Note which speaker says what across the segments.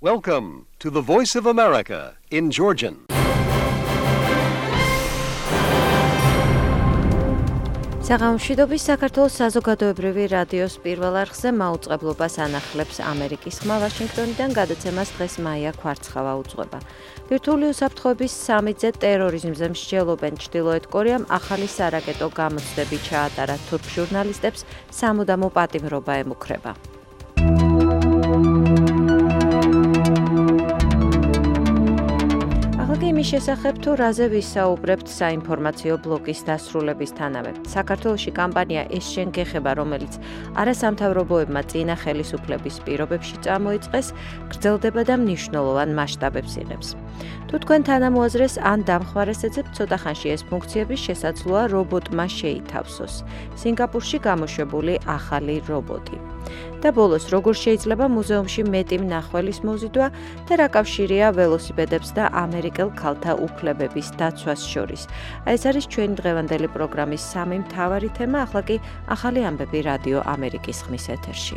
Speaker 1: Welcome to the Voice of America in Georgian.
Speaker 2: საღამოშვიდობის საქართველოს საზოგადოებრივი რადიოს პირველ არხზე მაუწყებლობას ანახლებს ამერიკის ხმა ვაშინგტონიდან, გადაცემას დღეს მაია ქვარცხავა უძღვება. ბირთვული უსაფრთხოების სამიტზე ტერორიზმზე მსჯელობენ ჩრდილოეთ კორეამ ახალი სარაკეტო გამოცდები ჩაატარა თურქ ჟურნალისტებს სამუდამო პატიმრობა ემუქრება. იმის შესახებ თუ რაზე ვისაუბრებთ საინფორმაციო ბლოკის დასრულებისთანავე. საქართველოში კამპანია ეს შენ გეხება, რომელიც არასამთავრობოებმა წინა ხელისუფლების პირობებში წამოიწყეს, გრძელდება და მნიშვნელოვან მასშტაბებს იღებს. თუ თქვენ თანამოაზრეს ან დამხმარეს ეძებთ, ცოტა ხანში ეს ფუნქციები შესაძლოა რობოტმა შეითავსოს. სინგაპურში გამოშვებული ახალი რობოტი. და ბოლოს, როგორ შეიძლება მუზეუმში მეტი მნახველის მოზიდვა და რა კავშირია ველოსიპედებს და ამერიკელ ქალთა უფლებების დაცვას შორის. ეს არის ჩვენი დღევანდელი პროგრამის სამი მთავარი თემა, ახლა კი ახალი ამბები რადიო ამერიკის ხმის ეთერში.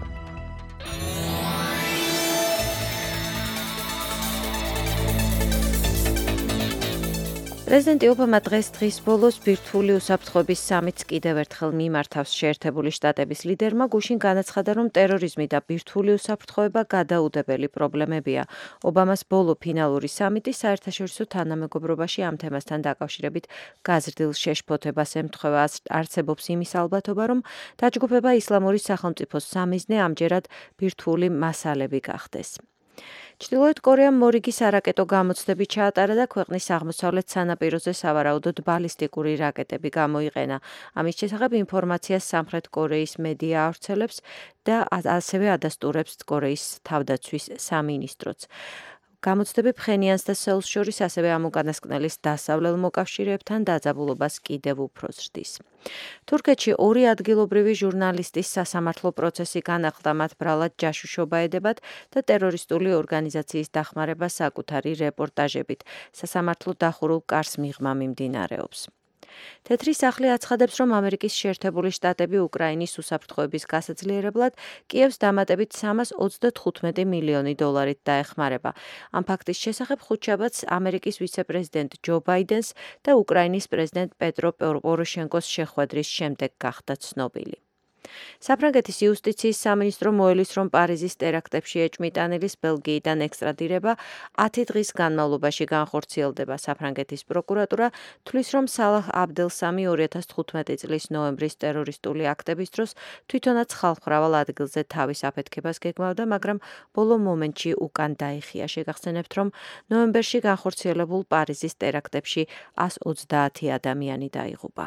Speaker 2: პრეზიდენტი ობამა დღის ბოლოს ბირთვული უსაფრთხოების სამიტს კიდევ ერთხელ მიმართავს. შეერთებული შტატების ლიდერმა გუშინ განაცხადა, რომ ტერორიზმი და ბირთვული უსაფრთხოება გადაუდებელი პრობლემებია. ობამას ბოლო ფინალური სამიტი საერთაშორისო თანამეგობრობაში ამ თემასთან დაკავშირებით გაზრდილ შეშფოთებას ემთხვევა. არსებობს იმის ალბათობა, რომ დაჯგუფება ისლამური სახელმწიფოს სამიზნე ამჯერად ბირთვული მასალები გახდეს. ჩრდილოეთ კორეამ მორიგი სარაკეტო გამოცდები ჩაატარა და ქვეყნის აღმოსავლეთ სანაპიროზე სავარაუდოდ ბალისტიკური რაკეტები გამოიყენა. ამის შესახებ ინფორმაციას სამხრეთ კორეის მედია ავრცელებს და ასევე ადასტურებს კორეის თავდაცვის სამინისტროც. გამოცდები ფხენიანს და სეულს შორის ასევე ამ უკანასკნელის დასავლელ მოკავშირეებთან დაძაბულობას კიდევ უფრო ზრდის. თურქეთში ორი ადგილობრივი ჟურნალისტის სასამართლო პროცესი განახლდა, მათ ბრალად ჯაშუშობა ედებათ და ტერორისტული ორგანიზაციის დახმარება საკუთარი რეპორტაჟებით. სასამართლო დახურულ კარს მიღმა მიმდინარეობს. თეთრი სახლი აცხადებს, რომ ამერიკის შეერთებული შტატები უკრაინის უსაფრთხოების გასაძლიერებლად კიევს დამატებით 325 მილიონი დოლარით დაეხმარება. ამ ფაქტის შესახებ ხუთშაბათს ამერიკის ვიცე-პრეზიდენტ ჯო ბაიდენს და უკრაინის პრეზიდენტ პეტრო პოროშენკოს შეხვედრის შემდეგ გახდა ცნობილი. საფრანგეთის იუსტიციის სამინისტრო მოელის, რომ პარიზის ტერაქტებში ეჭვმიტანილის ბელგიიდან ექსტრადირება 10 დღის განმავლობაში განხორციელდება. საფრანგეთის პროკურატურა თვლის, რომ სალაჰ აბდელსამი 2015 წლის ნოემბრის ტერორისტული აქტების დროს თვითონაც ხალხმრავალ ადგილზე თავის აფეთქებას გეგმავდა, მაგრამ ბოლო მომენტში უკან დაიხია. შეგახსენებთ, რომ ნოემბერში განხორციელებულ პარიზის ტერაქტებში 130 ადამიანი დაიღუპა.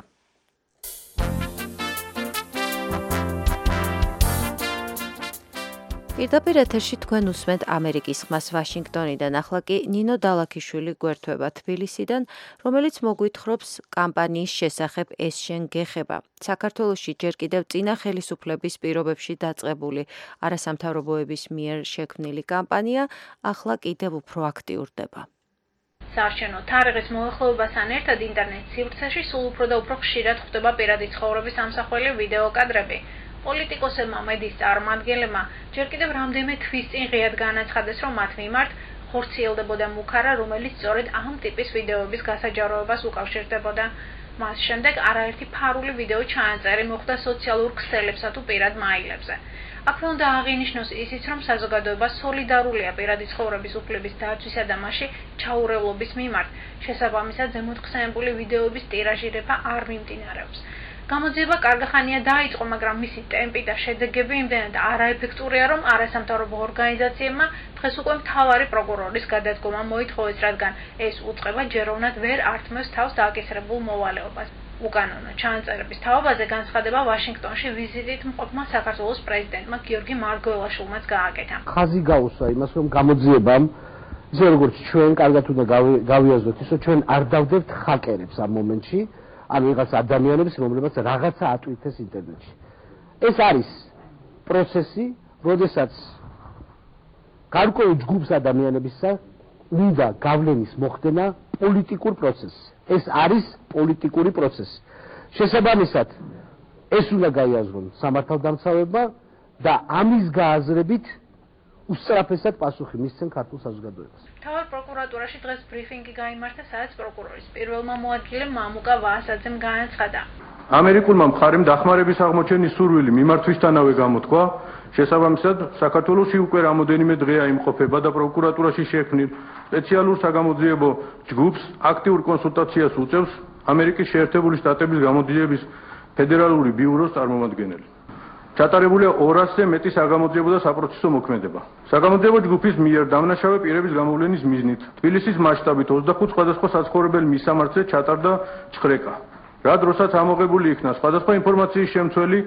Speaker 2: პირდაპირ ეთერში თქვენ უსმენთ ამერიკის ხმას ვაშინგტონიდან. ახლა კი ნინო დალაქიშვილი გვერდება თბილისიდან, რომელიც მოგვითხრობს კამპანიის შესახებ ეს შენ გეხება. საქართველოში ჯერ კიდევ წინა ხელისუფლების პირობებში დაწყებული არასამთავრობოების მიერ შექმნილი კამპანია ახლა კიდევ უფრო აქტიურდება.
Speaker 3: საარჩევნო თარიღის მოახლოებასთან ერთად ინტერნეტ სივრცეში სულ უფრო და უფრო ხშირად ხვდება პირადი ცხოვრების ამსახველი ვიდეო კადრები. პოლიტიკოსებმა, მედიის წარმომადგენლებმა ჯერ კიდევ რამდენიმე თვის წინ ღიად განაცხადეს, რომ მათ მიმართ ხორციელდებოდა მუქარა, რომელიც სწორედ ამ ტიპის ვიდეოების გასაჯაროებას უკავშირდებოდა. მას შემდეგ არაერთი ფარული ვიდეო ჩაანწერი მოხდა სოციალურ ქსელებსა თუ პირად მაილებზე. აქვე უნდა აღინიშნოს ისიც, რომ საზოგადოება სოლიდარულია პირადი ცხოვრების უფლების დაცვისა და მასში ჩაურევლობის მიმართ. შესაბამისად, ზემოთხსენებული ვიდეოების ტირაჟირება არ მიმდინარეობს. გამოძიება კარგახანია დაიწყო, მაგრამ მისი ტემპი და შედეგები იმდენად არაეფექტურია, რომ არასამთავრობო ორგანიზაციებმა დღეს უკვე მთავარი პროკურორის გადადგომა მოითხოვეს, რადგან ეს უწყება ჯეროვნად ვერ ართმევს თავს დააკისრებულ მოვალეობას. უკანონო ჩანაწერების თავობაზე განცხადება ვაშინგტონში ვიზიტით მყოფმა საქართველოს პრეზიდენტმა გიორგი მარგველაშვილმაც გააკეთა.
Speaker 4: ხაზი გაუსვა იმას, რომ გამოძიებამ ისე როგორც ჩვენ კარგად უნდა გავიაზროთ, ისე ჩვენ არ დავდებთ ჰაკერებს ამ მომენტში. ან ვიღაც ადამიანებს, რომლებიც რაღაცა ატვირთეს ინტერნეტში. ეს არის პროცესი, როდესაც გარკვეულ ჯგუფს ადამიანებისა უნდა გავლენის მოხდენა პოლიტიკურ პროცესს. ეს არის პოლიტიკური პროცესი. შესაბამისად, ეს უნდა გაიაზრონ სამართალდამცავებმა და ამის გააზრებით უსწრაფესად პასუხი მისცენ ქართულ საზოგადოებას.
Speaker 3: მთავარ პროკურატურაში დღეს ბრიფინგი გაიმართა, სადაც პროკურორის პირველმა მოადგილემ მამუკა ვაასაძემ განაცხადა.
Speaker 5: ამერიკულმა მხარემ დახმარების აღმოჩენის სურვილი მიმართვისთანავე გამოთქვა, შესაბამისად, საქართველოში უკვე რამოდენიმე დღეა იმყოფება და პროკურატურაში შექმნილ სპეციალურ საგამოძიებო ჯგუფს აქტიურ კონსულტაციას უწევს ამერიკის შეერთებული შტატების გამოდიების ფედერალური ბიუროს წარმომადგენელი. ჩატარებულია 200-ზე მეტი საგამოძიებო და საპროცესო მოქმედება. საგამოძიებო ჯგუფის მიერ დამნაშავე პირების გამოვლენის მიზნით თბილისის მასშტაბით 25 სხვადასხვა საცხოვრებელ მისამართზე ჩატარდა ჩხრეკა. რა დროსაც ამოღებული იქნა სხვადასხვა ინფორმაციის შემცველი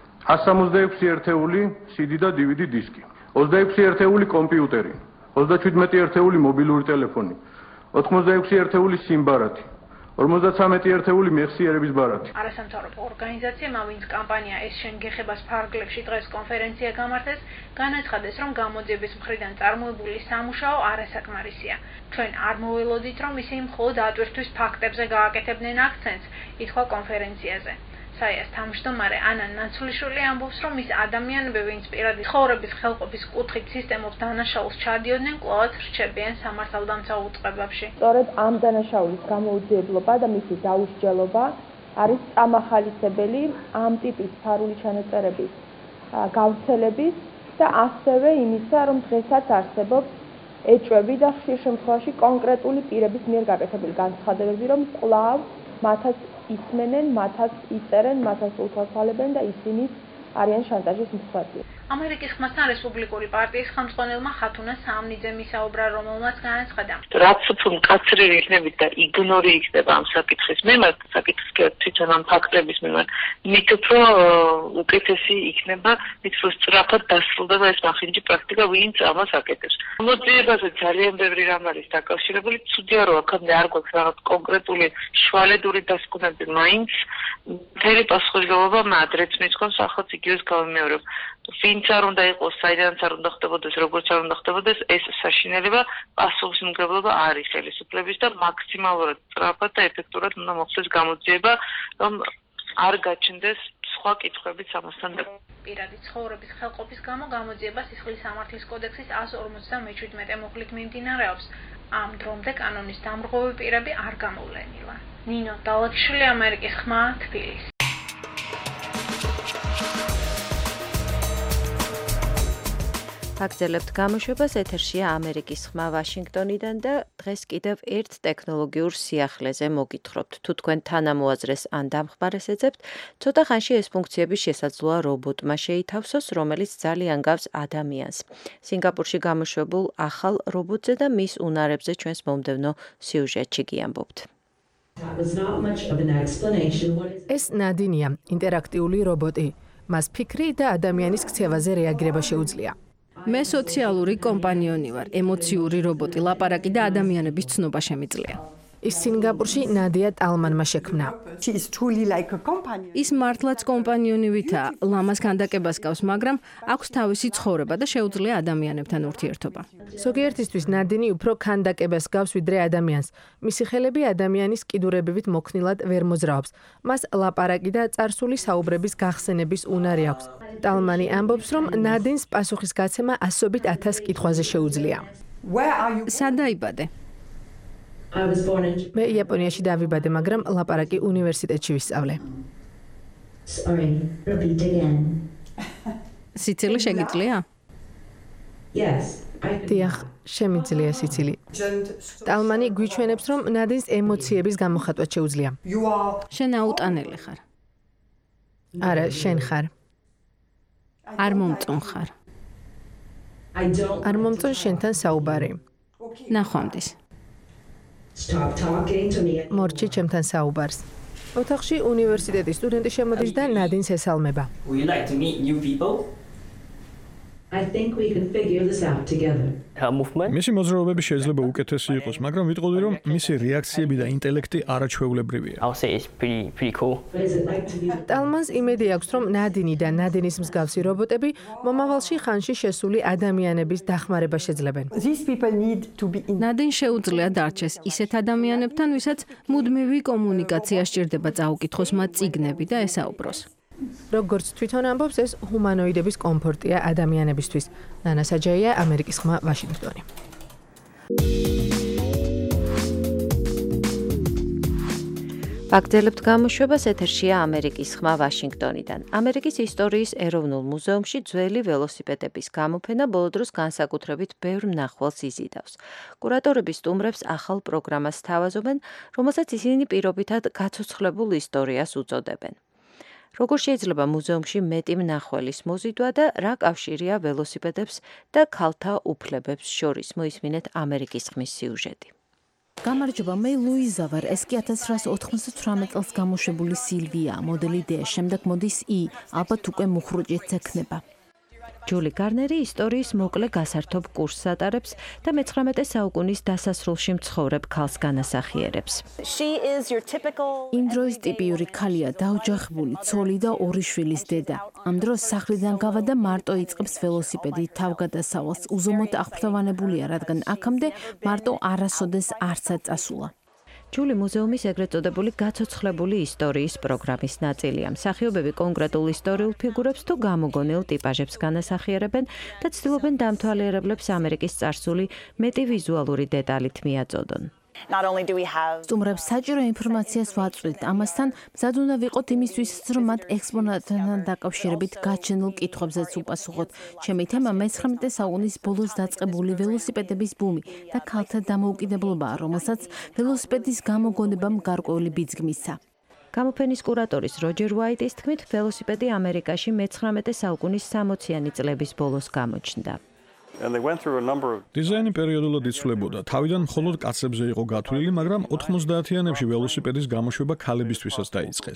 Speaker 5: 166 ერთეული CD და DVD დისკი, 26 ერთეული კომპიუტერი, 37 ერთეული მობილური ტელეფონი, 86 ერთეული სიმბარათი, 53 ერთეული მეხსიერების ბარათი.
Speaker 3: არასამთავრობო ორგანიზაციამ ვინც კამპანია ეს შენ გეხებას ფარგლებში დღეს კონფერენცია გამართეს, განაცხადეს, რომ გამოძიების მხრიდან წარმოებული სამუშაო არასაკმარისია. ჩვენ არ მოველოდით, რომ ისინი მხოლოდ ატვირთვის ფაქტებზე გააკეთებდნენ აქცენტს, ითქვა კონფერენციაზე. საიას თავმჯდომარე ანა ნაცვლიშვილი ამბობს, რომ ის ადამიანები, ვინც პირადი ცხოვრების ხელყოფის კუთხით სისტემის დანაშაულს ჩადიოდნენ, კვლავაც რჩებიან სამართალდამცავ უწყებებში.
Speaker 6: სწორედ ამ დანაშაულის გამოუძიებლობა და მისი დაუსჯელობა არის წამახალისებელი ამ ტიპის ფარული ჩანაწერების გავრცელების და ასევე იმისა, რომ დღესაც არსებობს ეჭვები და ხშირ შემთხვევაში კონკრეტული პირების მიერ გაკეთებული განცხადებები, რომ კვლავ მათაც ისმენენ, მათაც იწერენ, მათაც უთვალთვალებენ და ისინი არიან შანტაჟის მსხვერპლი.
Speaker 3: ამერიკის ხმასთან რესპუბლიკური პარტიის ხელმძღვანელმა ხათუნა საამნიძემ ისაუბრა, რომელმაც განაცხადა.
Speaker 7: რაც უფრო მკაცრები იქნებით და იგნორი იქნება ამ საკითხის მიმართ, საკითხის თვითონ ამ ფაქტების მიმართ, მით უფრო უკეთესი იქნება, მით უფრო სწრაფად დასრულდება ეს მახინჯი პრაქტიკა, ვინც ამას აკეთებს. მოძიებაზე ძალიან ბევრი რამ არის დაკავშირებული, ცუდია რომ აქამდე არ გვაქვს რაღაც კონკრეტული შვალედური დასკვნები, მაინც მთელი პასუხისმგებლობა მადრეც მიწყობს, ახაც იგივეს გავიმეორებ. ვინც არ უნდა იყოს, საიდანაც არ უნდა ხდებოდეს, როგორც არ უნდა ხდებოდეს, ეს საშინელება პასუხისმგებლობა არის ხელისუფლების და მაქსიმალურად სწრაფად და ეფექტურად უნდა მოხდეს გამოძიება, რომ არ გაჩნდეს სხვა კითხვებიც ამასთან.
Speaker 3: პირადი ცხოვრების ხელყოფის გამო გამოძიება სისხლის სამართლის კოდექსის 157 მუხლით მიმდინარეობს. ამ დრომდე კანონის დამრღვევი პირები არ გამოვლენილა. ნინო დალაჩშვილი, ამერიკის ხმა, თბილისი.
Speaker 2: აგრძელებთ გამოშვებას, ეთერშია ამერიკის ხმა ვაშინგტონიდან და დღეს კიდევ ერთ ტექნოლოგიურ სიახლეზე მოგითხრობთ. თუ თქვენ თანამოაზრეს ან დამხმარეს ეძებთ, ცოტა ხანში ეს ფუნქციები შესაძლოა რობოტმა შეითავსოს, რომელიც ძალიან გავს ადამიანს. სინგაპურში გამოშვებულ ახალ რობოტზე და მის უნარებზე ჩვენს მომდევნო სიუჟეტში გიამბობთ.
Speaker 8: ეს ნადინია, ინტერაქტიული რობოტი. მას ფიქრი და ადამიანის ქცევაზე რეაგირება შეუძლია. მე სოციალური კომპანიონი ვარ, ემოციური რობოტი, ლაპარაკი და ადამიანების ცნობა შემიძლია. ის სინგაპურში ნადია ტალმანმა შექმნა. ის მართლაც კომპანიონივითაა, ლამას ქანდაკებას გავს, მაგრამ აქვს თავისი ცხოვრება და შეუძლია ადამიანებთან ურთიერთობა. ზოგიერთისთვის ნადინი უფრო ქანდაკებას გავს ვიდრე ადამიანს. მისი ხელები ადამიანის კიდურებივით მოქნილად ვერ მოძრაობს. მას ლაპარაკი და წარსული საუბრების გახსენების უნარი აქვს. ტალმანი ამბობს, რომ ნადინს პასუხისგაცემა ასობით 1000 კითხვაზე შეუძლია. სად დაიბადე? მე იაპონიაში დავიბადე, მაგრამ ლაპარაკი უნივერსიტეტში ვისწავლე. სიცილი შეგიძლია? დიახ, შემიძლია სიცილი. ტალმანი გვიჩვენებს, რომ ნადინს ემოციების გამოხატვა შეუძლია. შენ აუტანელი ხარ. არა, შენ ხარ. არ მომწონ ხარ. არ მომწონ შენთან საუბარი. ნახვამდის. მორჩი ჩემთან საუბარს. ოთახში უნივერსიტეტის სტუდენტი შემოდის და ნადინს ესალმება.
Speaker 9: მისი მოძრაობები შეიძლება უკეთესი იყოს, მაგრამ ვიტყოდი, რომ მისი რეაქციები და ინტელექტი არაჩვეულებრივია.
Speaker 8: ტალმანს იმედი აქვს, რომ ნადინი და ნადინის მსგავსი რობოტები მომავალში ხანში შესული ადამიანების დახმარება შეძლებენ.
Speaker 2: ნადინ შეუძლია დარჩეს ისეთ ადამიანებთან, ვისაც მუდმივი კომუნიკაცია სჭირდება წაუკითხოს მათ წიგნები და ესაუბროს.
Speaker 8: როგორც თვითონ ამბობს, ეს ჰუმანოიდების კომფორტია ადამიანებისთვის. ნანა საჯაია, ამერიკის ხმა, ვაშინგტონი.
Speaker 2: ვაგრძელებთ გამოშვებას, ეთერშია ამერიკის ხმა ვაშინგტონიდან. ამერიკის ისტორიის ეროვნულ მუზეუმში ძველი ველოსიპედების გამოფენა ბოლო დროს განსაკუთრებით ბევრ მნახველს იზიდავს. კურატორები სტუმრებს ახალ პროგრამას სთავაზობენ, რომელსაც ისინი პირობითად გაცოცხლებულ ისტორიას უწოდებენ. როგორ შეიძლება მუზეუმში მეტი მნახველის მოზიდვა და რა კავშირია ველოსიპედებს და ქალთა უფლებებს შორის, მოისმინეთ ამერიკის ხმის სიუჟეტი.
Speaker 10: გამარჯობა, მე ლუიზა ვარ. ეს კი 1998 წელს გამოშვებული სილვია, მოდელი D. შემდეგ მოდის I. ალბათ უკვე მუხრუჭიც ექნება.
Speaker 2: ჯული გარნერი ისტორიის მოკლე გასართობ კურსს ატარებს და მე-19 საუკუნის დასასრულში მცხოვრებ ქალს განასახიერებს.
Speaker 10: იმ დროის ტიპიური ქალია, დაოჯახებული, ცოლი და 2 შვილის დედა. ამ დროს სახლიდან გავა და მარტო იწყებს ველოსიპედით თავგადასავალს. უზომოდ აღფრთოვანებულია, რადგან აქამდე მარტო არასოდეს არცად წასულა.
Speaker 2: ჯული მუზეუმის ეგრეთ წოდებული გაცოცხლებული ისტორიის პროგრამის ნაწილია. მსახიობები კონკრეტულ ისტორიულ ფიგურებს თუ გამოგონილ ტიპაჟებს განასახიერებენ და ცდილობენ დამთვალიერებლებს ამერიკის წარსული მეტი ვიზუალური დეტალით მიაწოდონ.
Speaker 10: სტუმრებს საჭირო ინფორმაციას ვაწვდით. ამასთან მზად უნდა ვიყოთ იმისთვის, რომ მათ ექსპონატებთან დაკავშირებით გაჩენილ კითხვებზეც უპასუხოთ. ჩემი თემა მე-19 საუკუნის ბოლოს დაწყებული ველოსიპედების ბუმი და ქალთა დამოუკიდებლობაა, რომელსაც ველოსიპედის გამოგონებამ გარკვეული ბიძგი მისცა.
Speaker 2: გამოფენის კურატორის როჯერ უაიტის თქმით, ველოსიპედი ამერიკაში მე-19 საუკუნის 60-იანი წლების ბოლოს გამოჩნდა.
Speaker 9: დიზაინი პერიოდულად იცვლებოდა. თავიდან მხოლოდ კაცებზე იყო გათვლილი, მაგრამ 90-იანებში ველოსიპედის გამოშვება ქალებისთვისაც დაიწყეს.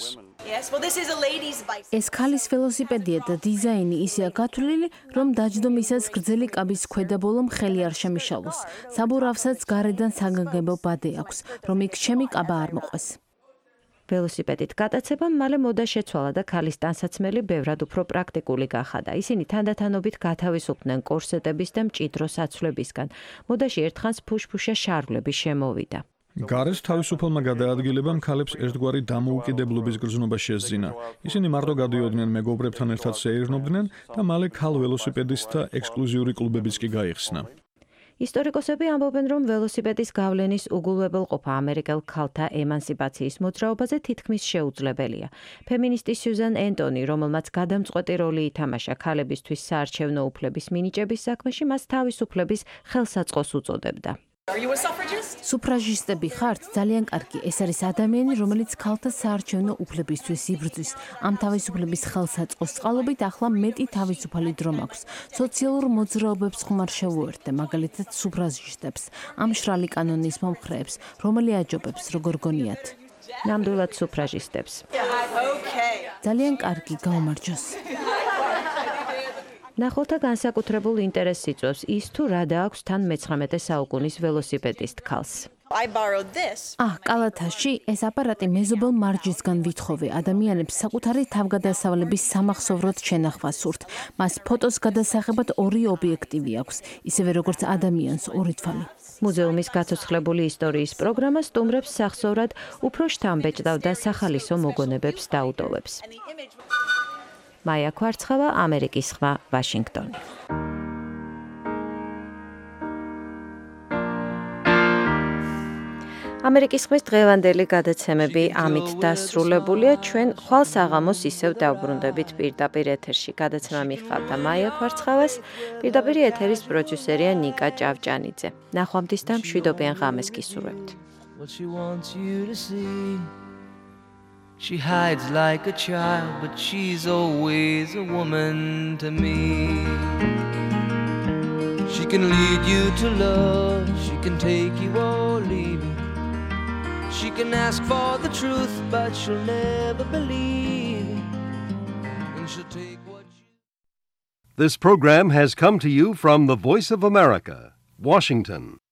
Speaker 10: ეს ქალის ველოსიპედია და დიზაინი ისეა გათვლილი, რომ დაჯდომისას გრძელი კაბის ქვედა ბოლომ ხელი არ შემიშალოს. საბურავსაც გარედან საგანგებო ბადე აქვს, რომ იქ ჩემი კაბა არ მოყვეს.
Speaker 2: ველოსიპედით გატაცებამ მალე მოდა შეცვალა და ქალის ტანსაცმელი ბევრად უფრო პრაქტიკული გახადა. ისინი თანდათანობით გათავისუფლდნენ კორსეტების და მჭიდრო საცვლებისგან. მოდაში ერთხანს ფუშფუშა შარვლები შემოვიდა.
Speaker 9: გარეს თავისუფალმა გადაადგილებამ ქალებს ერთგვარი დამოუკიდებლობის გრძნობა შესძინა. ისინი მარტო გადიოდნენ მეგობრებთან ერთად სეირნობდნენ და მალე ქალ ველოსიპედისტთა ექსკლუზიური კლუბებიც კი გაიხსნა.
Speaker 2: ისტორიკოსები ამბობენ, რომ ველოსიპედის გავლენის უგულვებელყოფა ამერიკელ ქალთა ემანსიპაციის მოძრაობაზე თითქმის შეუძლებელია. ფემინისტი სიუზან ენტონი, რომელმაც გადამწყვეტი როლი ითამაშა ქალებისთვის საარჩევნო უფლების მინიჭების საქმეში, მას თავისუფლების ხელსაწყოს უწოდებდა.
Speaker 10: სუფრაჟისტები ხართ? ძალიან კარგი. ეს არის ადამიანი, რომელიც ქალთა საარჩევნო უფლებისთვის იბრძვის. ამ თავისუფლების ხელსაწყოს წყალობით ახლა მეტი თავისუფალი დრო მაქვს. სოციალურ მოძრაობებს ხმარ შევუერთდე, მაგალითად სუფრაჟისტებს, ამ მშრალი კანონის მომხრეებს, რომელი აჯობებს, როგორ გონიათ.
Speaker 2: ნამდვილად სუფრაჟისტებს.
Speaker 10: ძალიან კარგი, გაუმარჯოს.
Speaker 2: ნახულთა განსაკუთრებულ ინტერესს იწვევს ის, თუ რა დააქვს თან მე-19 საუკუნის ველოსიპედისტ ქალს.
Speaker 10: კალათაში ეს აპარატი მეზობელ მარჯისგან ვითხოვე. ადამიანებს საკუთარი თავგადასავლების სამახსოვროდ შენახვა სურთ. მას ფოტოს გადასაღებად 2 ობიექტივი აქვს, ისევე როგორც ადამიანს 2 თვალი.
Speaker 2: მუზეუმის გაცოცხლებული ისტორიის პროგრამა სტუმრებს სახსოვრად უფრო შთამბეჭდავ და სახალისო მოგონებებს დაუტოვებს. მაია ქვარცხავა, ამერიკის ხმა, ვაშინგტონი. ამერიკის ხმის დღევანდელი გადაცემები ამით დასრულებულია. ჩვენ ხვალ საღამოს ისევ დავბრუნდებით პირდაპირ ეთერში. გადაცემა მიხავდა მაია ქვარცხავას, პირდაპირ ეთერის პროდიუსერია ნიკა ჭავჭანიძე. ნახვამდის და მშვიდობიან ღამეს გისურვებთ.
Speaker 11: She hides like a child, but she's always a woman to me. She can lead you to love, she can take you or leave you. She can ask for the truth, but she'll never believe. And she'll take what you...
Speaker 1: This program has come to you from the Voice of America, Washington.